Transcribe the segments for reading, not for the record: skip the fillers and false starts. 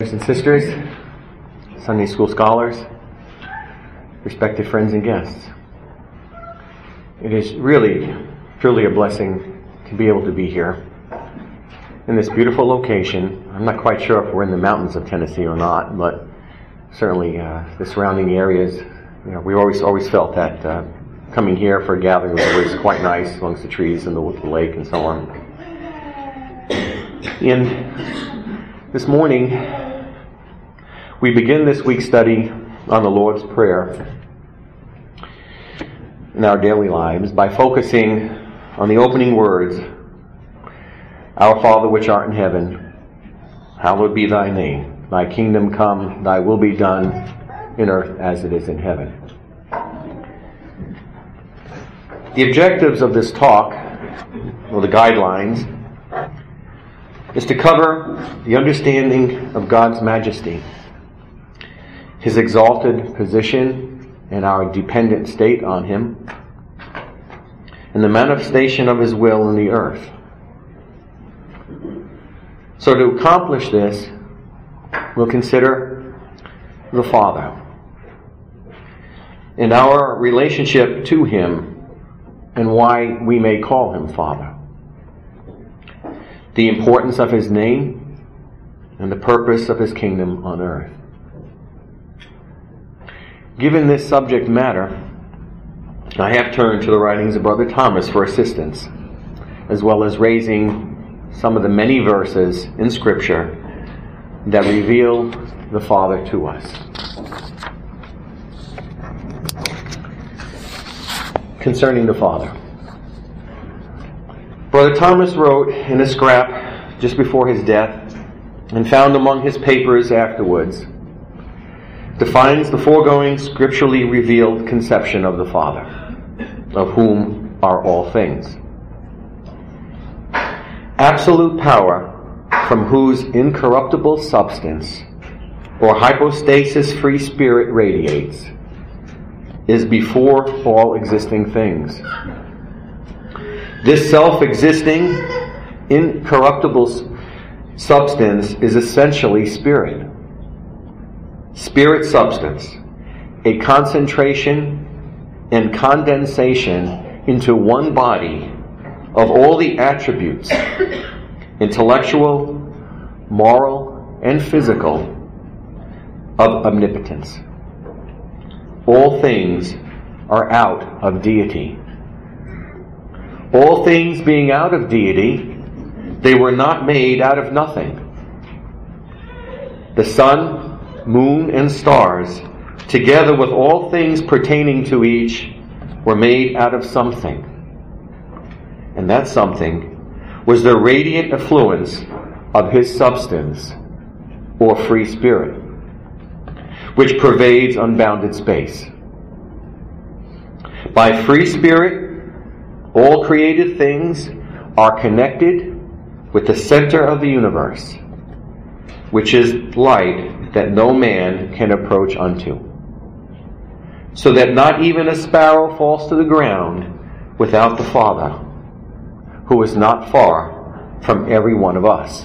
brothers and sisters, Sunday school scholars, respected friends and guests. It is really, truly a blessing to be able to be here in this beautiful location. I'm not quite sure if we're in the mountains of Tennessee or not, but certainly the surrounding areas, we always felt that coming here for a gathering was always quite nice amongst the trees and the lake and so on. And this morning, we begin this week's study on the Lord's Prayer in our daily lives by focusing on the opening words, "Our Father which art in heaven, hallowed be thy name. Thy kingdom come, thy will be done in earth as it is in heaven." The objectives of this talk, or the guidelines, is to cover the understanding of God's majesty, His exalted position and our dependent state on Him, and the manifestation of His will in the earth. So to accomplish this, we'll consider the Father and our relationship to Him and why we may call Him Father, the importance of His name and the purpose of His kingdom on earth. Given this subject matter, I have turned to the writings of Brother Thomas for assistance, as well as raising some of the many verses in Scripture that reveal the Father to us. Concerning the Father, Brother Thomas wrote in a scrap just before his death, and found among his papers afterwards, defines the foregoing scripturally revealed conception of the Father, of whom are all things. Absolute power, from whose incorruptible substance or hypostasis-free spirit radiates, is before all existing things. This self-existing, incorruptible substance is essentially spirit. Spirit substance, a concentration and condensation into one body of all the attributes, intellectual, moral, and physical, of omnipotence. All things are out of deity. All things being out of deity, they were not made out of nothing. The sun, moon, and stars, together with all things pertaining to each, were made out of something. And that something was the radiant effluence of His substance, or free spirit, which pervades unbounded space. By free spirit, all created things are connected with the center of the universe, which is light that no man can approach unto, so that not even a sparrow falls to the ground without the Father, who is not far from every one of us.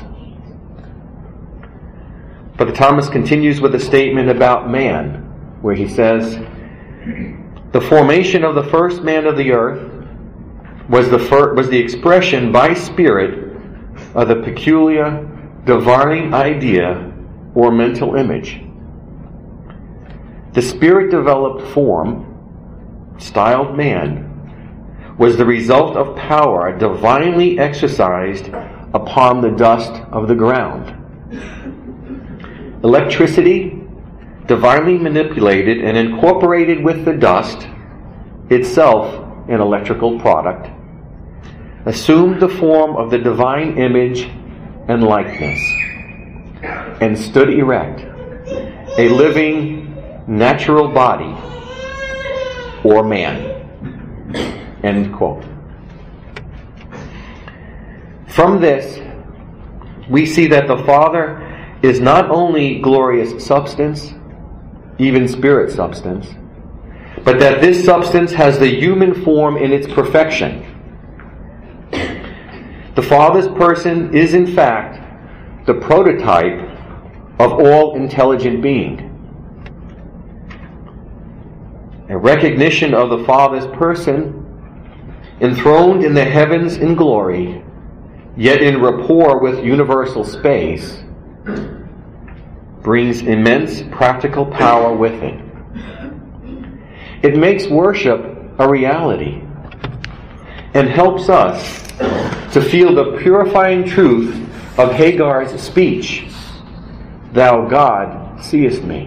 Brother Thomas continues with a statement about man, where he says, "The formation of the first man of the earth was the expression by spirit of the peculiar divine idea or mental image. The spirit-developed form, styled man, was the result of power divinely exercised upon the dust of the ground. Electricity, divinely manipulated and incorporated with the dust, itself an electrical product, assumed the form of the divine image and likeness, and stood erect, a living, natural body, or man." End quote. From this, we see that the Father is not only glorious substance, even spirit substance, but that this substance has the human form in its perfection. The Father's person is in fact the prototype of all intelligent being. A recognition of the Father's person, enthroned in the heavens in glory, yet in rapport with universal space, brings immense practical power with it. It makes worship a reality and helps us to feel the purifying truth of Hagar's speech, "Thou God seest me."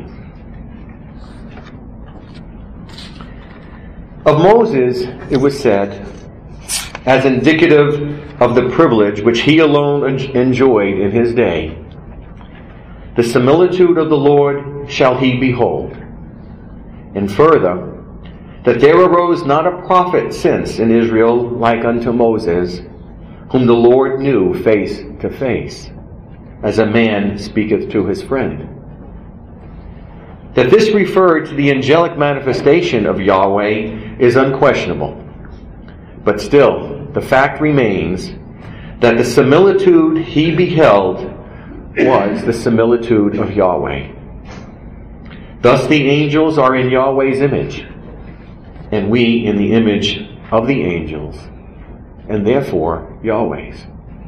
Of Moses, it was said, as indicative of the privilege which he alone enjoyed in his day, "The similitude of the Lord shall he behold." And further, that there arose not a prophet since in Israel like unto Moses, whom the Lord knew face to face, as a man speaketh to his friend. That this referred to the angelic manifestation of Yahweh is unquestionable. But still, the fact remains that the similitude he beheld was the similitude of Yahweh. Thus the angels are in Yahweh's image, and we in the image of the angels, and therefore Yahweh's.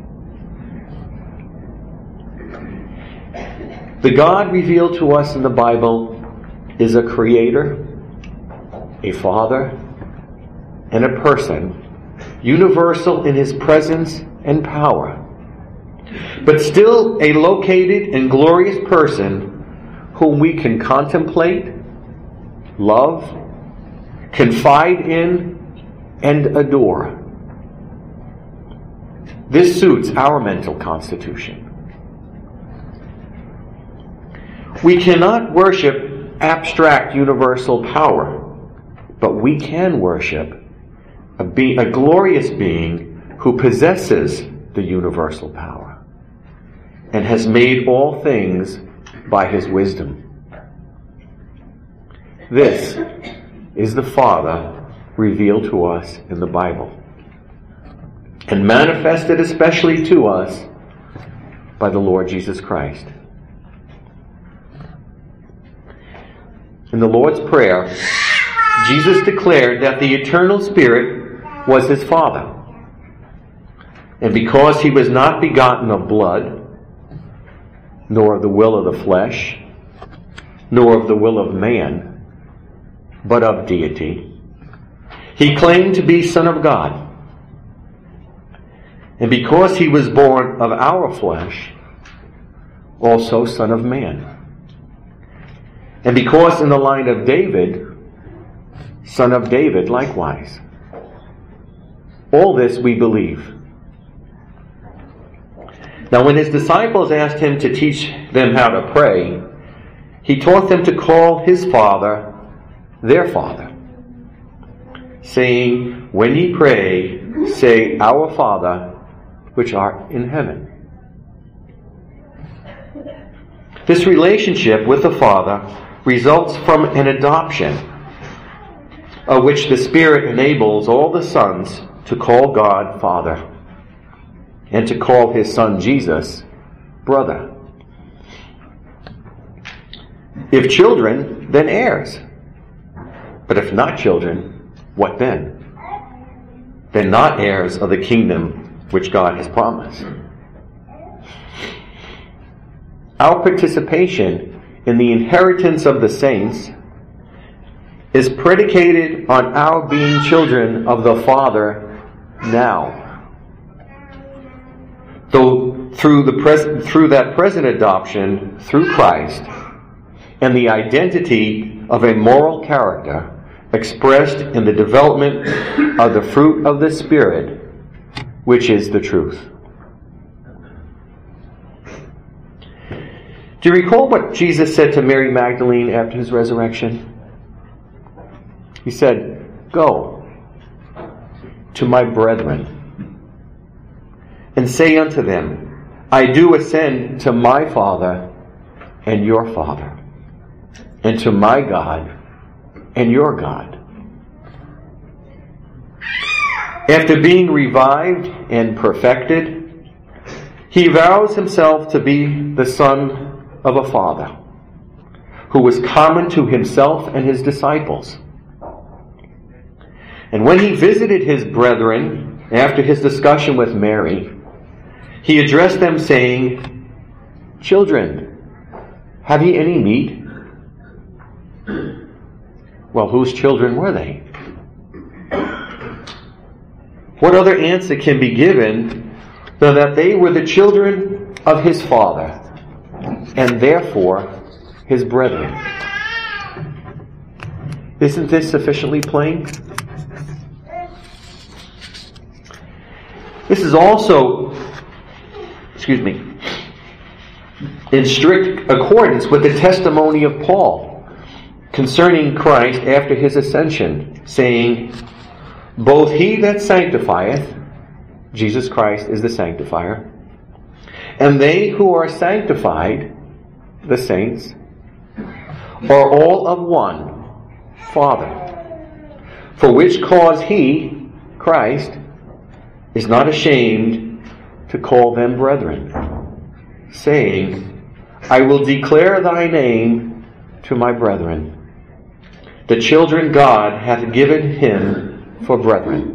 The God revealed to us in the Bible is a creator, a father, and a person, universal in his presence and power, but still a located and glorious person whom we can contemplate, love, confide in, and adore. This suits our mental constitution. We cannot worship abstract universal power, but we can worship a glorious being who possesses the universal power and has made all things by his wisdom. This is the Father revealed to us in the Bible and manifested especially to us by the Lord Jesus Christ. In the Lord's Prayer, Jesus declared that the eternal Spirit was his Father. And because he was not begotten of blood, nor of the will of the flesh, nor of the will of man, but of deity, he claimed to be Son of God. And because he was born of our flesh, also Son of Man. And because in the line of David, Son of David likewise. All this we believe. Now when his disciples asked him to teach them how to pray, he taught them to call his Father their Father, saying, "When ye pray, say, Our Father, which art in heaven." This relationship with the Father results from an adoption, of which the Spirit enables all the sons to call God Father, and to call his Son Jesus brother. If children, then heirs. But if not children, what then? Then not heirs of the kingdom which God has promised. Our participation in the inheritance of the saints is predicated on our being children of the Father now. Though through that present adoption through Christ and the identity of a moral character expressed in the development of the fruit of the Spirit, which is the truth. Do you recall what Jesus said to Mary Magdalene after his resurrection? He said, "Go to my brethren and say unto them, I do ascend to my Father and your Father, and to my God and your God." After being revived and perfected, he vows himself to be the Son of a father, who was common to himself and his disciples. And when he visited his brethren after his discussion with Mary, he addressed them saying, "Children, have ye any meat?" Well, whose children were they? What other answer can be given than that they were the children of his father, and therefore his brethren? Isn't this sufficiently plain? This is also, in strict accordance with the testimony of Paul concerning Christ after his ascension, saying, "Both he that sanctifieth," Jesus Christ is the sanctifier, "and they who are sanctified," the saints, "are all of one Father. For which cause he," Christ, "is not ashamed to call them brethren, saying, I will declare thy name to my brethren. The children God hath given him for brethren."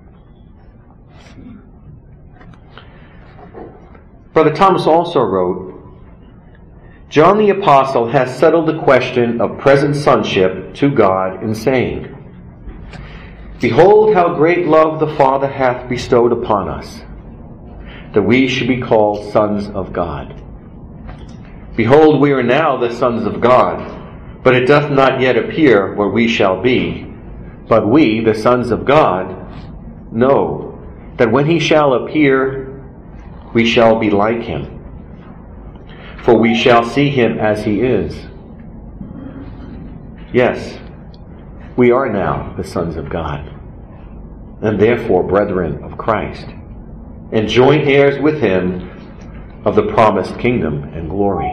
Brother Thomas also wrote, "John the Apostle has settled the question of present sonship to God in saying, Behold how great love the Father hath bestowed upon us, that we should be called sons of God. Behold, we are now the sons of God, but it doth not yet appear what we shall be. But we, the sons of God, know that when he shall appear, we shall be like him, for we shall see him as he is. Yes, we are now the sons of God, and therefore brethren of Christ, and joint heirs with him of the promised kingdom and glory.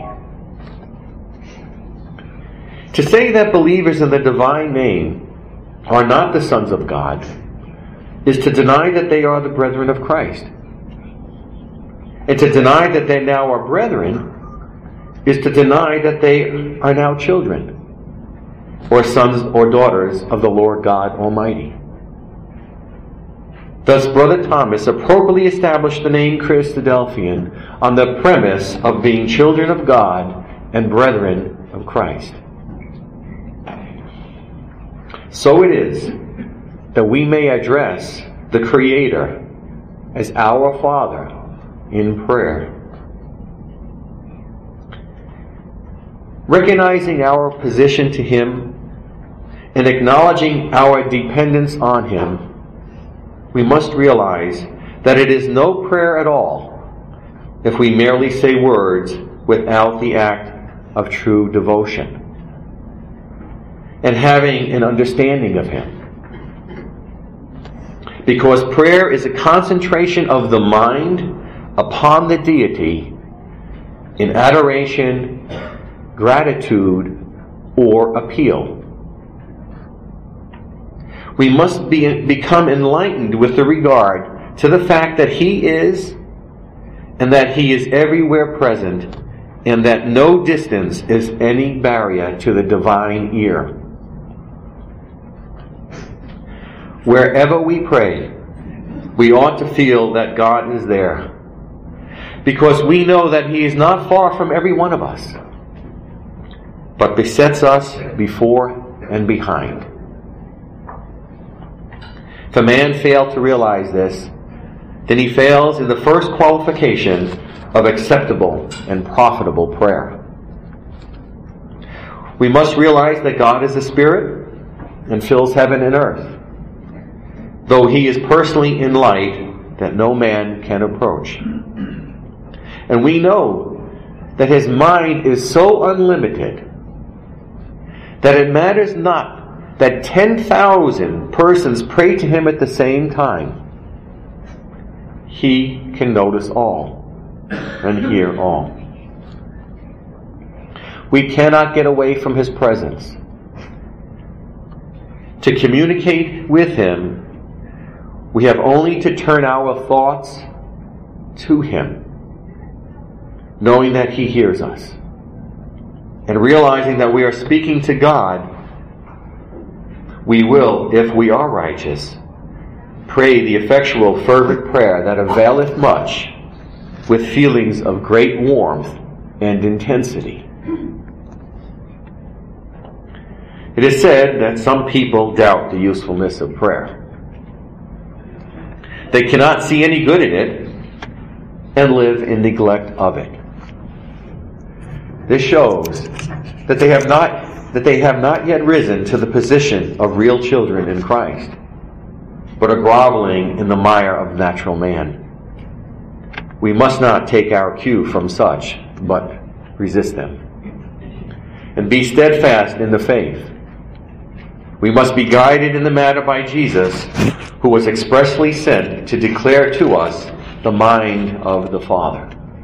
To say that believers in the divine name are not the sons of God is to deny that they are the brethren of Christ. And to deny that they now are brethren is to deny that they are now children, or sons or daughters of the Lord God Almighty. Thus, Brother Thomas appropriately established the name Christadelphian on the premise of being children of God and brethren of Christ. So it is that we may address the Creator as our Father in prayer. Recognizing our position to him and acknowledging our dependence on him, we must realize that it is no prayer at all if we merely say words without the act of true devotion and having an understanding of him. Because prayer is a concentration of the mind upon the deity in adoration, gratitude, or appeal. We must become enlightened with the regard to the fact that he is, and that he is everywhere present, and that no distance is any barrier to the divine ear. Wherever we pray, we ought to feel that God is there, because we know that he is not far from every one of us, but besets us before and behind. If a man fail to realize this, then he fails in the first qualification of acceptable and profitable prayer. We must realize that God is a spirit and fills heaven and earth, though he is personally in light that no man can approach. And we know that his mind is so unlimited that it matters not that 10,000 persons pray to him at the same time. He can notice all and hear all. We cannot get away from his presence. To communicate with him, we have only to turn our thoughts to him, knowing that he hears us and realizing that we are speaking to God, we will, if we are righteous, pray the effectual fervent prayer that availeth much, with feelings of great warmth and intensity. It is said that some people doubt the usefulness of prayer. They cannot see any good in it and live in neglect of it. This shows that they have not yet risen to the position of real children in Christ, but are groveling in the mire of natural man. We must not take our cue from such, but resist them. And be steadfast in the faith. We must be guided in the matter by Jesus, who was expressly sent to declare to us the mind of the Father.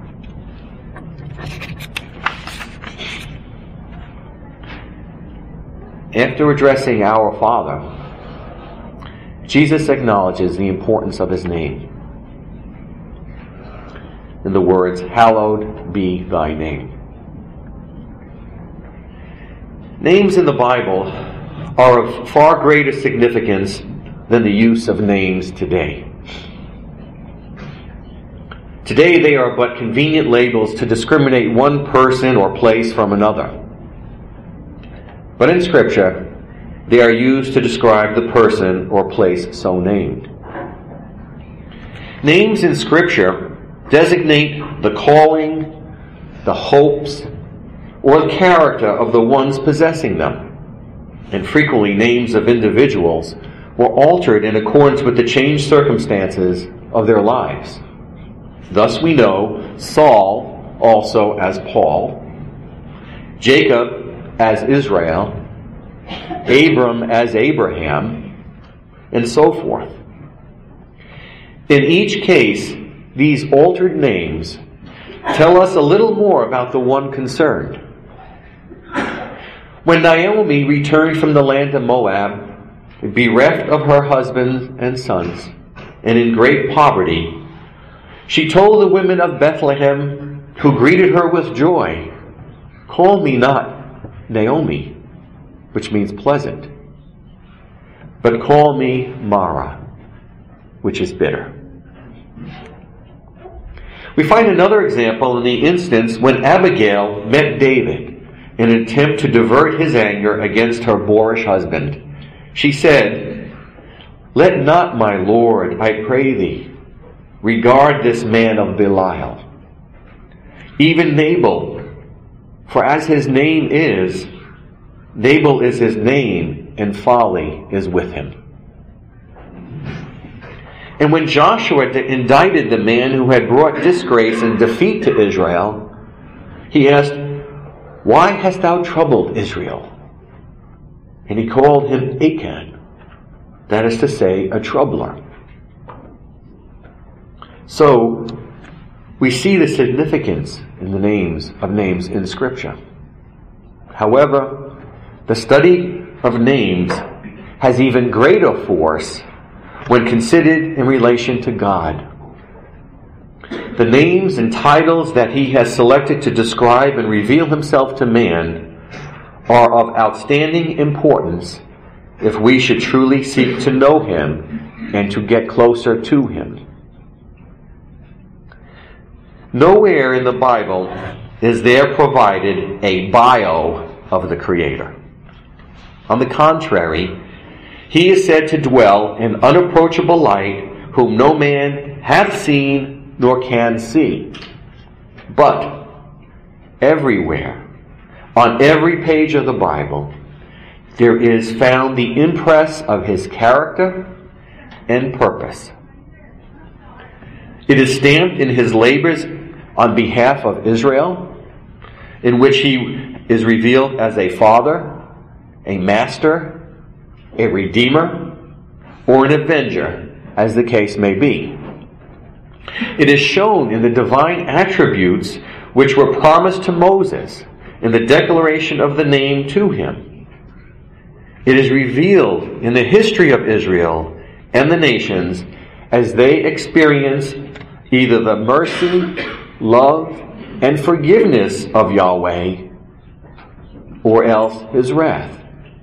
After addressing our Father, Jesus acknowledges the importance of his name in the words, "Hallowed be thy name." Names in the Bible are of far greater significance than the use of names today. Today they are but convenient labels to discriminate one person or place from another. But in Scripture, they are used to describe the person or place so named. Names in Scripture designate the calling, the hopes, or the character of the ones possessing them. And frequently names of individuals were altered in accordance with the changed circumstances of their lives. Thus we know Saul also as Paul, Jacob as Israel, Abram as Abraham, and so forth. In each case, these altered names tell us a little more about the one concerned. When Naomi returned from the land of Moab, bereft of her husband and sons, and in great poverty, she told the women of Bethlehem, who greeted her with joy, "Call me not Naomi," which means pleasant, "but call me Mara," which is bitter. We find another example in the instance when Abigail met David in an attempt to divert his anger against her boorish husband. She said, "Let not my lord, I pray thee, regard this man of Belial, even Nabal, for as his name is, Nabal is his name, and folly is with him." And when Joshua indicted the man who had brought disgrace and defeat to Israel, he asked, "Why hast thou troubled Israel?" And he called him Achan, that is to say, a troubler. So, we see the significance in the names in Scripture. However, the study of names has even greater force when considered in relation to God. The names and titles that he has selected to describe and reveal himself to man are of outstanding importance if we should truly seek to know him and to get closer to him. Nowhere in the Bible is there provided a bio of the Creator. On the contrary, he is said to dwell in unapproachable light, whom no man hath seen nor can see. But everywhere, on every page of the Bible, there is found the impress of his character and purpose. It is stamped in his labors on behalf of Israel, in which he is revealed as a father, a master, a redeemer, or an avenger, as the case may be. It is shown in the divine attributes which were promised to Moses in the declaration of the name to him. It is revealed in the history of Israel and the nations as they experience either the mercy, love, and forgiveness of Yahweh, or else his wrath.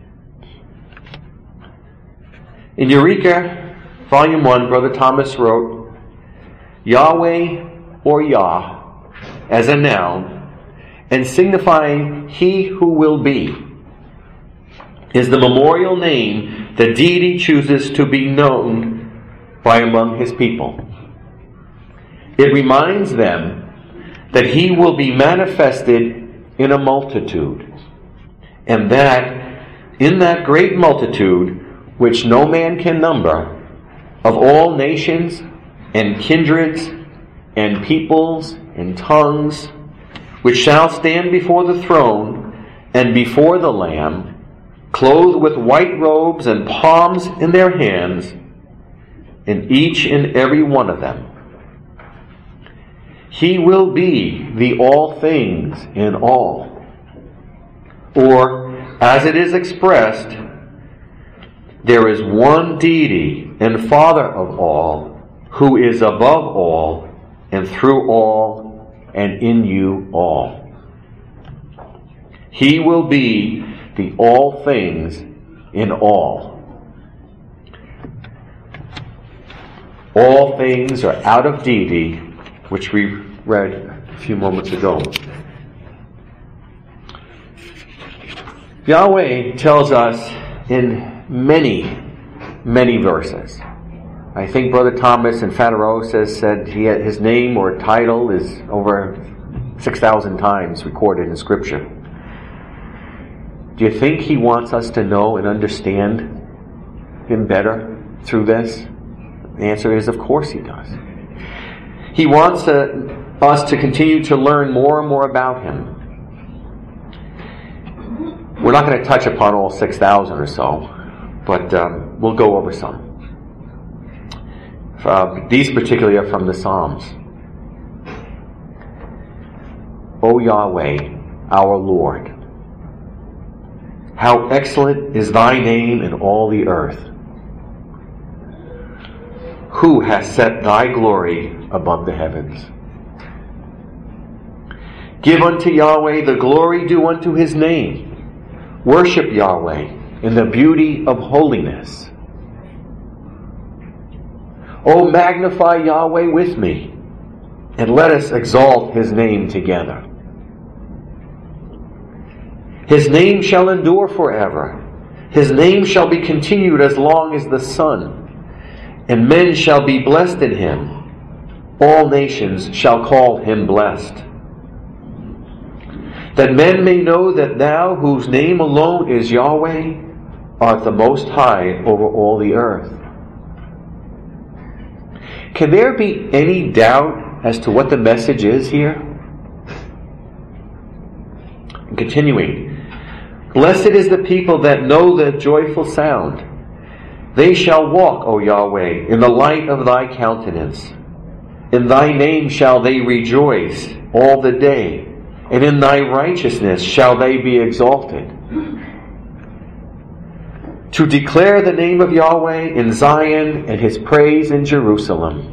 In Eureka, Volume 1, Brother Thomas wrote, Yahweh or Yah as a noun, and signifying he who will be, is the memorial name the deity chooses to be known by among his people. It reminds them that he will be manifested in a multitude, and that in that great multitude, which no man can number, of all nations and kindreds and peoples and tongues, which shall stand before the throne and before the Lamb, clothed with white robes and palms in their hands, and each and every one of them. He will be the all things in all. Or, as it is expressed, there is one deity and Father of all, who is above all, and through all, and in you all. He will be the all things in all. All things are out of deity, which we read a few moments ago. Yahweh tells us in many, many verses. I think Brother Thomas in Fanarosa said his name or title is over 6,000 times recorded in Scripture. Do you think he wants us to know and understand him better through this? The answer is, of course he does. He wants us to continue to learn more and more about him. We're not going to touch upon all 6,000 or so, but we'll go over some. These particularly are from the Psalms. O Yahweh, our Lord, how excellent is thy name in all the earth. Who has set thy glory above the heavens? Give unto Yahweh the glory due unto his name. Worship Yahweh in the beauty of holiness. O magnify Yahweh with me, and let us exalt his name together. His name shall endure forever. His name shall be continued as long as the sun, and men shall be blessed in him. All nations shall call him blessed. That men may know that thou, whose name alone is Yahweh, art the most high over all the earth. Can there be any doubt as to what the message is here? Continuing, blessed is the people that know the joyful sound. They shall walk, O Yahweh, in the light of thy countenance. In thy name shall they rejoice all the day, and in thy righteousness shall they be exalted. To declare the name of Yahweh in Zion and his praise in Jerusalem.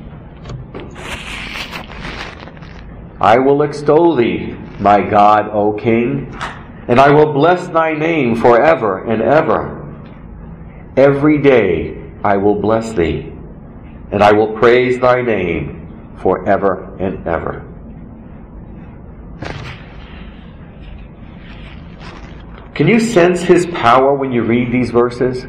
I will extol thee, my God, O King, and I will bless thy name forever and ever. Every day I will bless thee, and I will praise thy name forever and ever. Can you sense his power when you read these verses?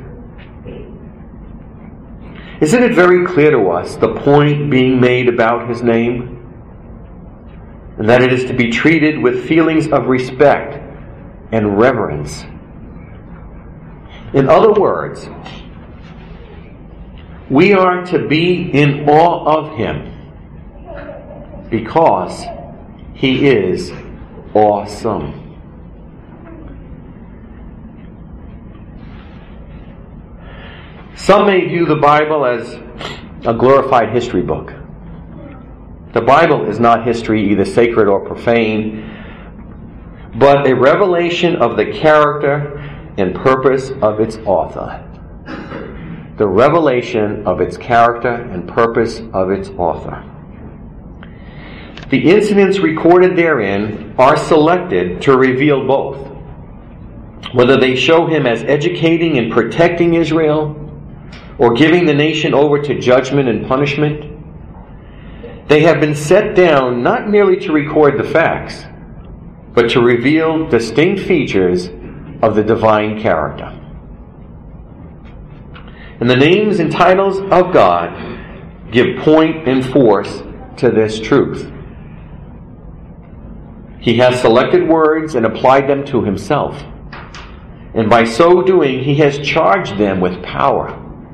Isn't it very clear to us the point being made about his name? And that it is to be treated with feelings of respect and reverence. In other words, we are to be in awe of him because he is awesome. Some may view the Bible as a glorified history book. The Bible is not history, either sacred or profane, but a revelation of the character and purpose of its author. The revelation of its character and purpose of its author. The incidents recorded therein are selected to reveal both whether they show him as educating and protecting Israel or giving the nation over to judgment and punishment, they have been set down not merely to record the facts, but to reveal distinct features of the divine character. And the names and titles of God give point and force to this truth. He has selected words and applied them to himself. And by so doing, he has charged them with power.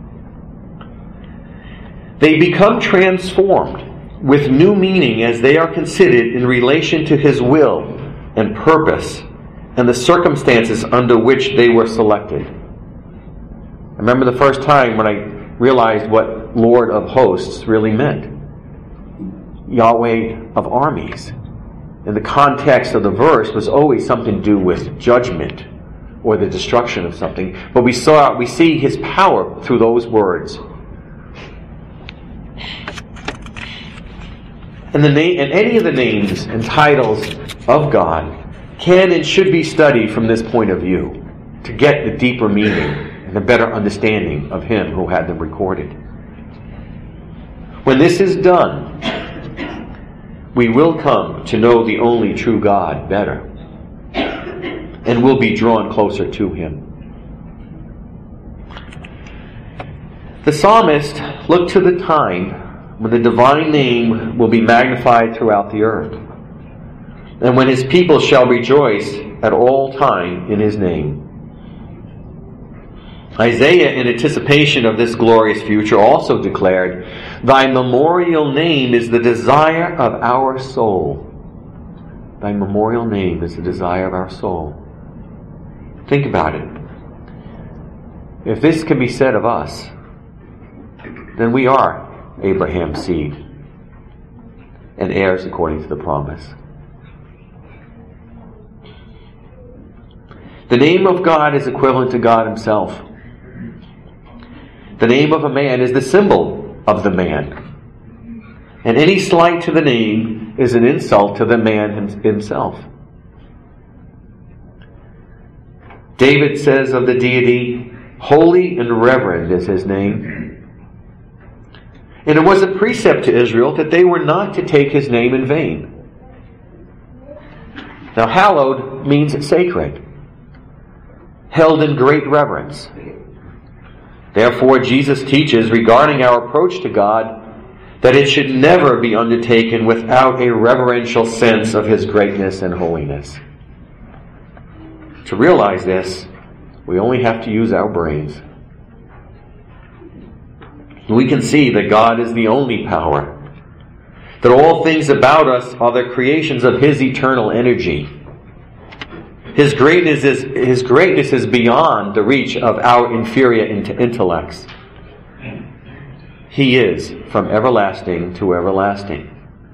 They become transformed with new meaning as they are considered in relation to his will and purpose and the circumstances under which they were selected. I remember the first time when I realized what Lord of Hosts really meant. Yahweh of armies. And the context of the verse was always something to do with judgment or the destruction of something. But we see his power through those words. And any of the names and titles of God can and should be studied from this point of view to get the deeper meaning and a better understanding of him who had them recorded. When this is done, we will come to know the only true God better and will be drawn closer to him. The psalmist looked to the time when the divine name will be magnified throughout the earth, and when his people shall rejoice at all time in his name. Isaiah, in anticipation of this glorious future, also declared, "Thy memorial name is the desire of our soul." Thy memorial name is the desire of our soul. Think about it. If this can be said of us, then we are Abraham's seed and heirs according to the promise. The name of God is equivalent to God himself. The name of a man is the symbol of the man. And any slight to the name is an insult to the man himself. David says of the deity, "Holy and reverend is his name." And it was a precept to Israel that they were not to take his name in vain. Now, hallowed means sacred, held in great reverence. Therefore, Jesus teaches regarding our approach to God that it should never be undertaken without a reverential sense of his greatness and holiness. To realize this, we only have to use our brains. We can see that God is the only power, that all things about us are the creations of his eternal energy. His greatness is beyond the reach of our inferior intellects. He is from everlasting to everlasting.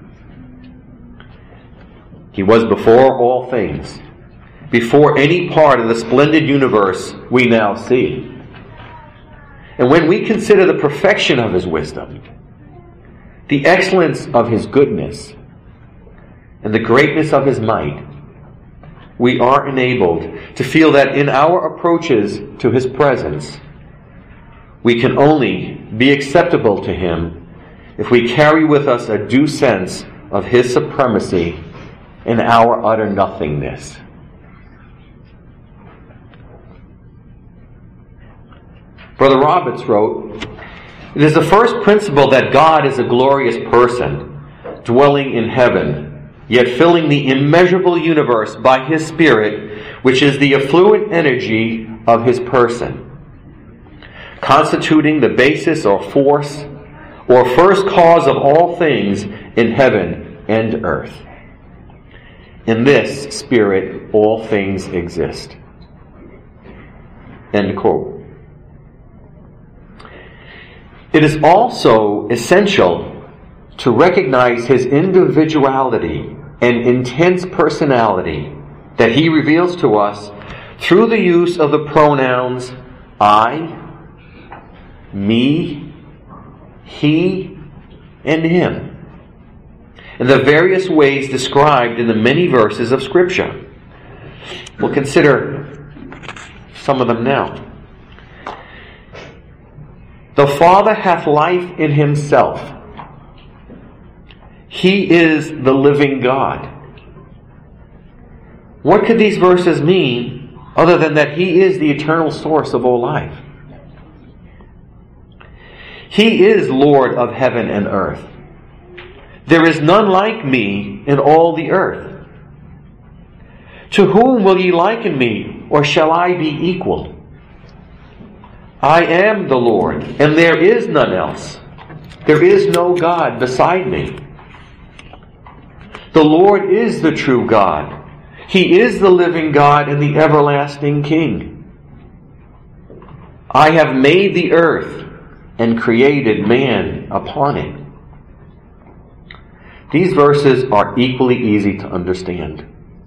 He was before all things, before any part of the splendid universe we now see. And when we consider the perfection of his wisdom, the excellence of his goodness, and the greatness of his might, we are enabled to feel that in our approaches to his presence, we can only be acceptable to him if we carry with us a due sense of his supremacy and our utter nothingness. Brother Roberts wrote, "It is the first principle that God is a glorious person, dwelling in heaven, yet filling the immeasurable universe by his Spirit, which is the effluent energy of his person, constituting the basis or force or first cause of all things in heaven and earth. In this Spirit all things exist." End quote. It is also essential to recognize his individuality and intense personality that he reveals to us through the use of the pronouns I, me, he, and him, in the various ways described in the many verses of Scripture. We'll consider some of them now. The Father hath life in himself. He is the living God. What could these verses mean other than that he is the eternal source of all life? He is Lord of heaven and earth. There is none like me in all the earth. To whom will ye liken me, or shall I be equal? I am the Lord, and there is none else. There is no God beside me. The Lord is the true God. He is the living God and the everlasting King. I have made the earth and created man upon it. These verses are equally easy to understand.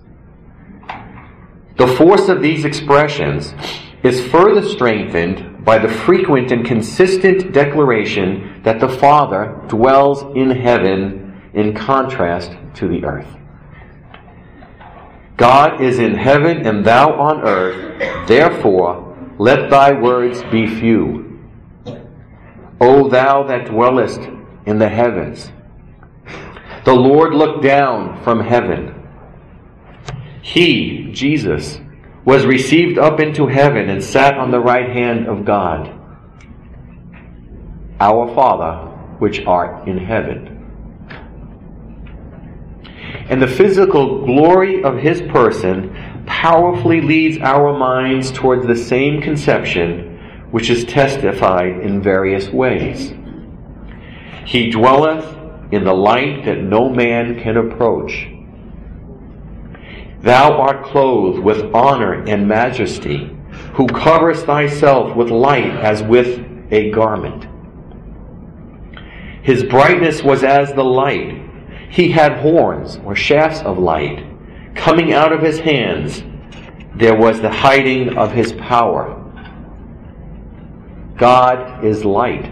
The force of these expressions is further strengthened by the frequent and consistent declaration that the Father dwells in heaven in contrast to the earth. God is in heaven and thou on earth, therefore let thy words be few. O thou that dwellest in the heavens, the Lord looked down from heaven. He, Jesus, was received up into heaven and sat on the right hand of God. Our Father, which art in heaven. And the physical glory of his person powerfully leads our minds towards the same conception, which is testified in various ways. He dwelleth in the light that no man can approach. Thou art clothed with honor and majesty, who coverest thyself with light as with a garment. His brightness was as the light. He had horns, or shafts of light, coming out of his hands. There was the hiding of his power. God is light.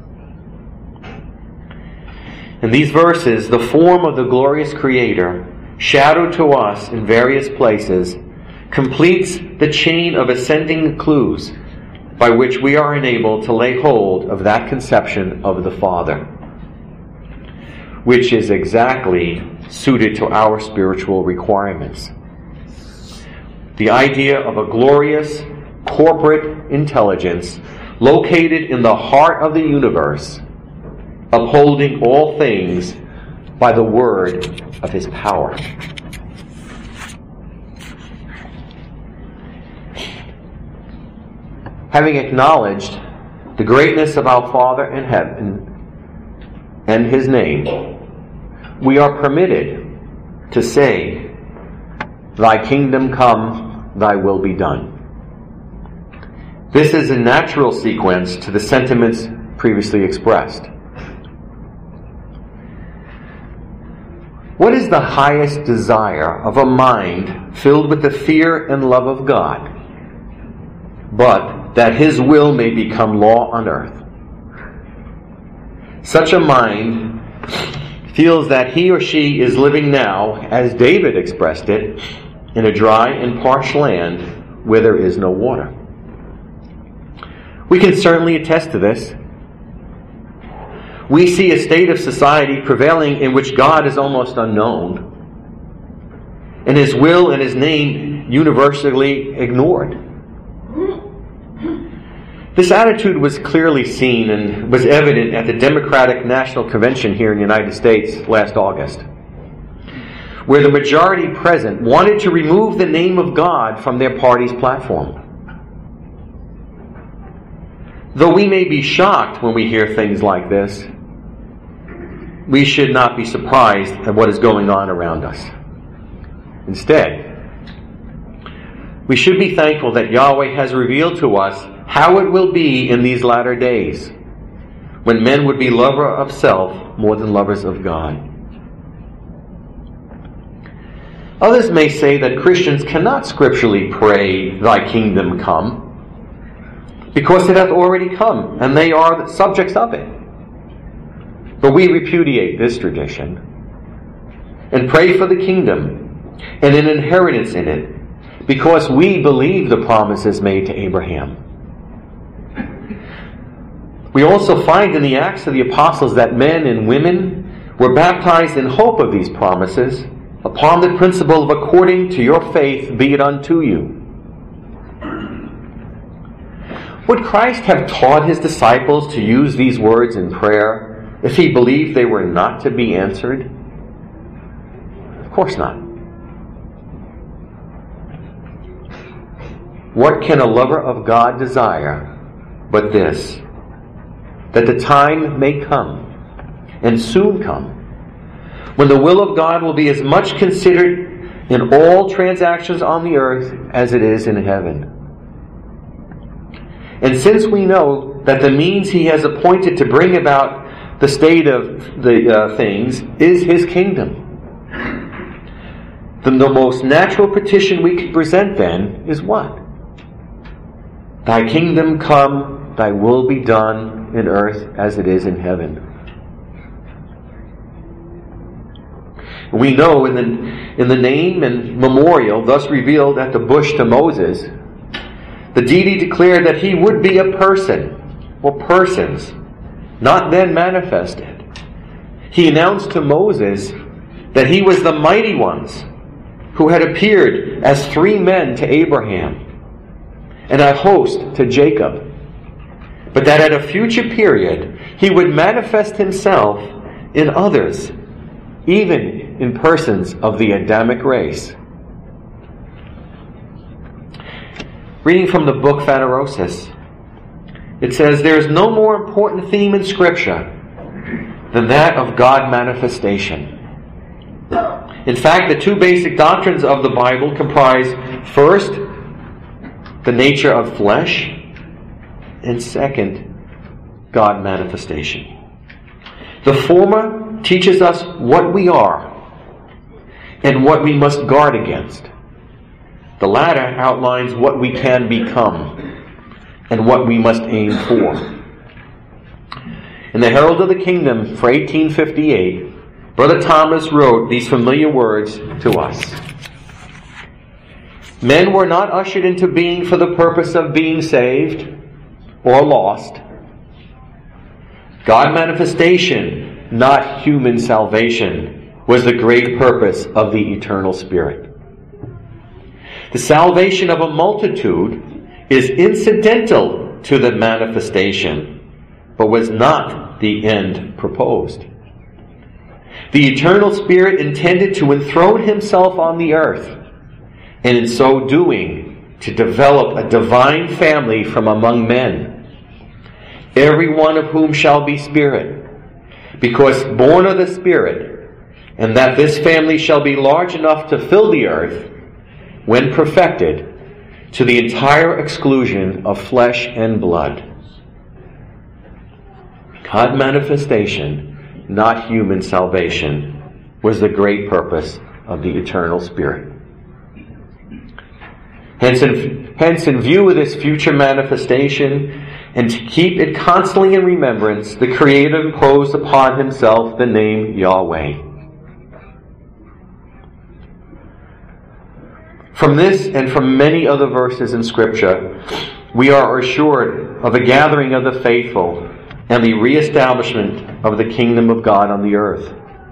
In these verses, the form of the glorious Creator, shadowed to us in various places, completes the chain of ascending clues by which we are enabled to lay hold of that conception of the Father, which is exactly suited to our spiritual requirements. The idea of a glorious corporate intelligence located in the heart of the universe, upholding all things by the word of his power. Having acknowledged the greatness of our Father in heaven and his name, we are permitted to say, Thy kingdom come, thy will be done. This is a natural sequence to the sentiments previously expressed. What is the highest desire of a mind filled with the fear and love of God, but that his will may become law on earth? Such a mind feels that he or she is living now, as David expressed it, in a dry and parched land where there is no water. We can certainly attest to this. We see a state of society prevailing in which God is almost unknown, and his will and his name universally ignored. This attitude was clearly seen and was evident at the Democratic National Convention here in the United States last August, where the majority present wanted to remove the name of God from their party's platform. Though we may be shocked when we hear things like this, we should not be surprised at what is going on around us. Instead, we should be thankful that Yahweh has revealed to us how it will be in these latter days, when men would be lovers of self more than lovers of God. Others may say that Christians cannot scripturally pray, Thy kingdom come, because it hath already come, and they are the subjects of it. But we repudiate this tradition and pray for the kingdom and an inheritance in it, because we believe the promises made to Abraham. We also find in the Acts of the Apostles that men and women were baptized in hope of these promises, upon the principle of according to your faith be it unto you. Would Christ have taught his disciples to use these words in prayer if he believed they were not to be answered? Of course not. What can a lover of God desire but this, that the time may come, and soon come, when the will of God will be as much considered in all transactions on the earth as it is in heaven. And since we know that the means he has appointed to bring about the state of the things is his kingdom, then the most natural petition we can present then is what? Thy kingdom come, thy will be done in earth as it is in heaven. We know in the name and memorial thus revealed at the bush to Moses, the deity declared that he would be a person, or persons, not then manifested. He announced to Moses that he was the mighty ones who had appeared as 3 men to Abraham and a host to Jacob, but that at a future period he would manifest himself in others, even in persons of the Adamic race. Reading from the book Phanerosis, it says, there is no more important theme in Scripture than that of God manifestation. In fact, the 2 basic doctrines of the Bible comprise, first, the nature of flesh, and second, God manifestation. The former teaches us what we are and what we must guard against. The latter outlines what we can become and what we must aim for. In the Herald of the Kingdom for 1858, Brother Thomas wrote these familiar words to us. Men were not ushered into being for the purpose of being saved or lost. God manifestation, not human salvation, was the great purpose of the eternal Spirit. The salvation of a multitude is incidental to the manifestation, but was not the end proposed. The eternal Spirit intended to enthrone himself on the earth, and in so doing, to develop a divine family from among men, every one of whom shall be spirit, because born of the Spirit, and that this family shall be large enough to fill the earth, when perfected, to the entire exclusion of flesh and blood. God manifestation, not human salvation, was the great purpose of the eternal Spirit. Hence, in view of this future manifestation, and to keep it constantly in remembrance, the Creator imposed upon himself the name Yahweh. From this and from many other verses in Scripture, we are assured of a gathering of the faithful and the reestablishment of the kingdom of God on the earth.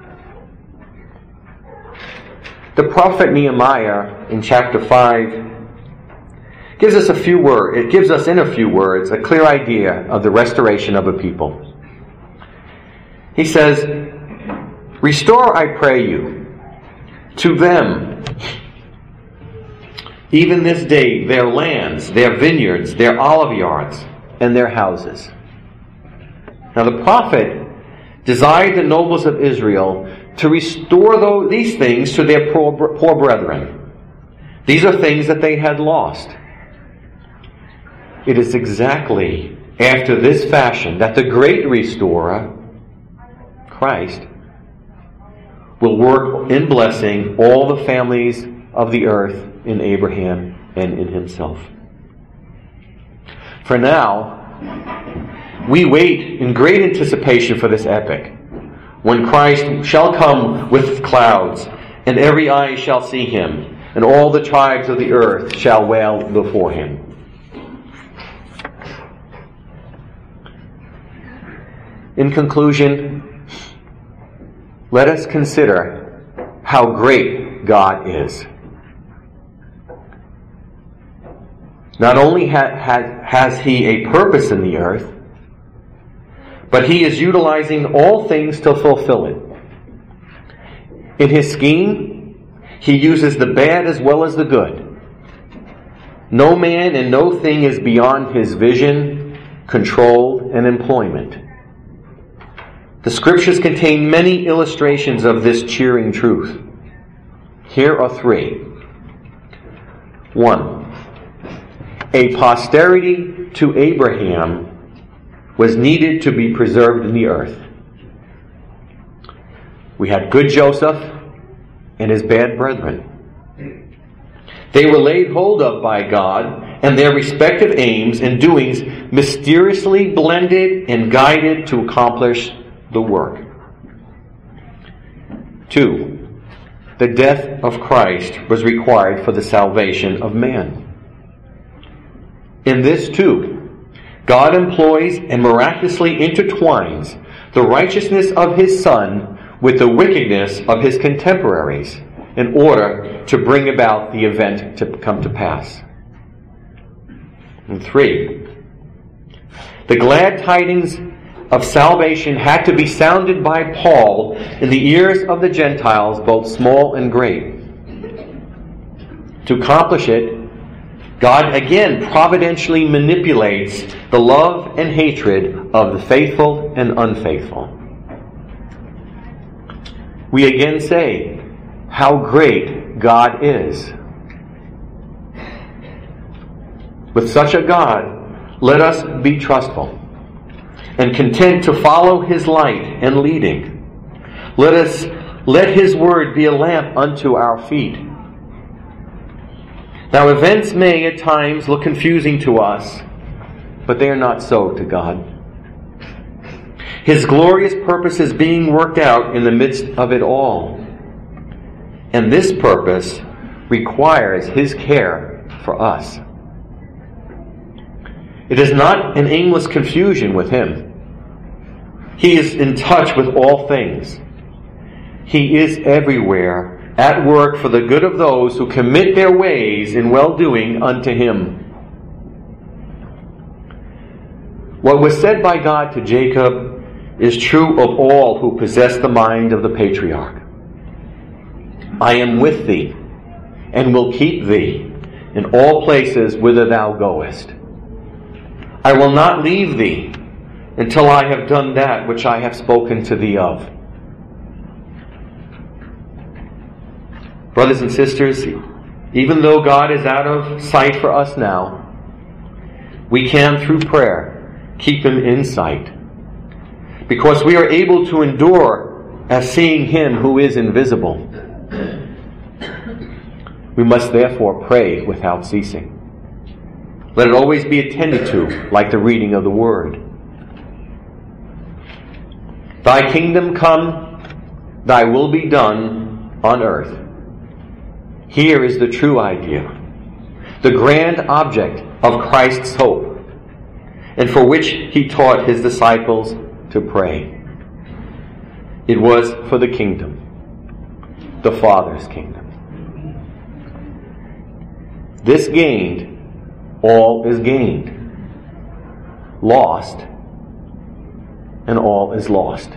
The prophet Nehemiah in chapter 5 gives us in a few words a clear idea of the restoration of a people. He says, "Restore, I pray you, to them, even this day, their lands, their vineyards, their olive yards, and their houses." Now the prophet desired the nobles of Israel to restore these things to their poor brethren. These are things that they had lost. It is exactly after this fashion that the great restorer, Christ, will work in blessing all the families of the earth in Abraham and in himself. For now, we wait in great anticipation for this epoch, when Christ shall come with clouds, and every eye shall see him, and all the tribes of the earth shall wail before him. In conclusion, let us consider how great God is. Not only has He a purpose in the earth, but He is utilizing all things to fulfill it. In His scheme, He uses the bad as well as the good. No man and no thing is beyond His vision, control, and employment. The Scriptures contain many illustrations of this cheering truth. Here are 3. 1. A posterity to Abraham was needed to be preserved in the earth. We had good Joseph and his bad brethren. They were laid hold of by God, and their respective aims and doings mysteriously blended and guided to accomplish the work. 2. The death of Christ was required for the salvation of man. In this too, God employs and miraculously intertwines the righteousness of His Son with the wickedness of His contemporaries in order to bring about the event to come to pass. And 3. The glad tidings of salvation had to be sounded by Paul in the ears of the Gentiles, both small and great. To accomplish it, God again providentially manipulates the love and hatred of the faithful and unfaithful. We again say, how great God is. With such a God, let us be trustful and content to follow His light and leading. Let His word be a lamp unto our feet. Now, events may at times look confusing to us, but they are not so to God. His glorious purpose is being worked out in the midst of it all. And this purpose requires His care for us. It is not an aimless confusion with Him. He is in touch with all things. He is everywhere, at work for the good of those who commit their ways in well-doing unto Him. What was said by God to Jacob is true of all who possess the mind of the patriarch. I am with thee, and will keep thee in all places whither thou goest. I will not leave thee until I have done that which I have spoken to thee of. Brothers and sisters, even though God is out of sight for us now, we can, through prayer, keep Him in sight, because we are able to endure as seeing Him who is invisible. We must therefore pray without ceasing. Let it always be attended to, like the reading of the Word. Thy kingdom come, thy will be done on earth. Here is the true idea, the grand object of Christ's hope, and for which He taught His disciples to pray. It was for the kingdom, the Father's kingdom. This gained, all is gained. Lost, and all is lost.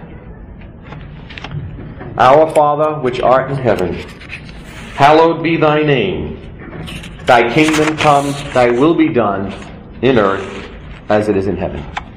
Our Father, which art in heaven, hallowed be thy name. Thy kingdom come, thy will be done, in earth as it is in heaven.